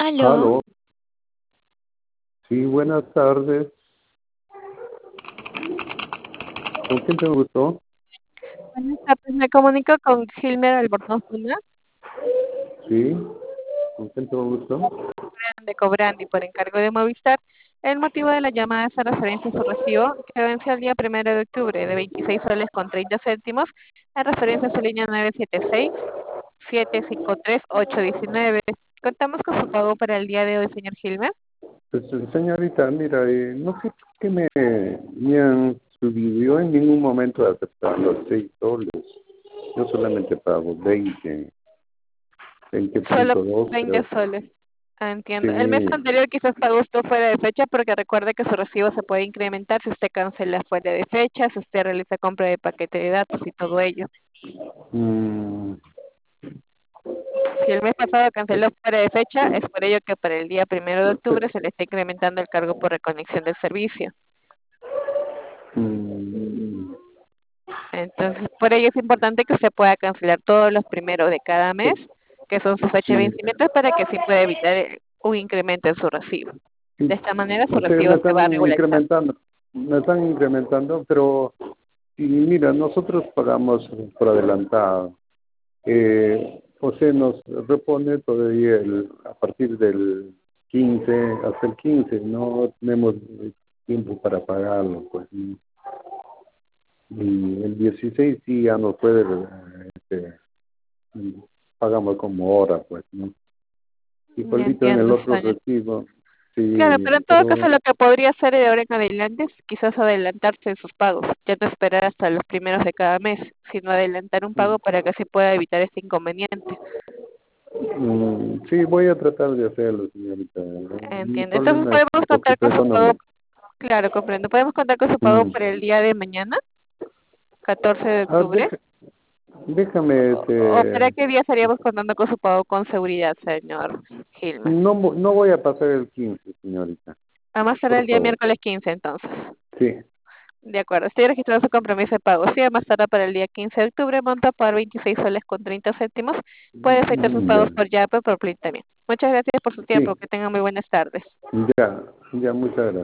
Aló, Aló, sí, buenas tardes. ¿Con quién te gustó? buenas tardes. Me comunico con Gilmer Albornoz Luna, Sí, ¿con quién te gustó? de Cobrandi, por encargo de Movistar. El motivo de la llamada es en referencia a su recibo, que venció el día 1 de octubre de 26 soles con 30 céntimos, en referencia a su línea 976-753-819. Contamos con su pago para el día de hoy, señor Gilmer. Pues, señorita, mira, no sé por qué me han subido. Yo en ningún momento he aceptado los 6 soles. Yo solamente pago 20, Solo 20.2, 20 creo. soles. Ah, entiendo. El mes Sí, anterior quizás pagó usted fuera de fecha porque recuerde que su recibo se puede incrementar si usted cancela fuera de fecha, si usted realiza compra de paquete de datos y todo ello. mm, Si el mes pasado canceló fuera de fecha, es por ello que para el día 1 de octubre se le está incrementando el cargo por reconexión del servicio. mm, Entonces, por ello es importante que usted pueda cancelar todos los primeros de cada mes, que son su fecha de sí, vencimiento, para que así pueda evitar un incremento en su recibo. sí. De esta manera su O sea, recibo se va a regularizar. me están incrementando, pero y mira, nosotros pagamos por adelantado. O sea, nos repone todavía a partir del 15 hasta el 15, no tenemos tiempo para pagarlo, pues. Y el 16 sí ya nos puede, pagamos como hora, pues, ¿no? Ya Igualito en el entiendo, otro Sonia. recibo, Claro, pero sí, en todo caso pero lo que podría hacer de ahora en adelante es quizás adelantarse en sus pagos, ya no esperar hasta los primeros de cada mes, sino adelantar un pago para que así pueda evitar este inconveniente. sí, voy a tratar de hacerlo, señorita. Mi Entiendo. Entonces problema es un podemos contar poquito con su pago, económico. claro, comprendo. Podemos contar con su pago Mm. por el día de mañana, 14 de Ah, octubre. déjame, ¿O para qué día estaríamos contando con su pago con seguridad, señor Gilmer? no, no voy a pasar el 15, señorita, Además será el por día favor. miércoles 15, entonces. Sí. De acuerdo, estoy registrando su compromiso de pago. Sí, más tarde para el día 15 de octubre, monto por 26 soles con 30 céntimos. Puede efectuar sus Ya. pagos por Yape o por Plin también. Muchas gracias por su tiempo. Sí, Que tengan muy buenas tardes. ya, muchas gracias.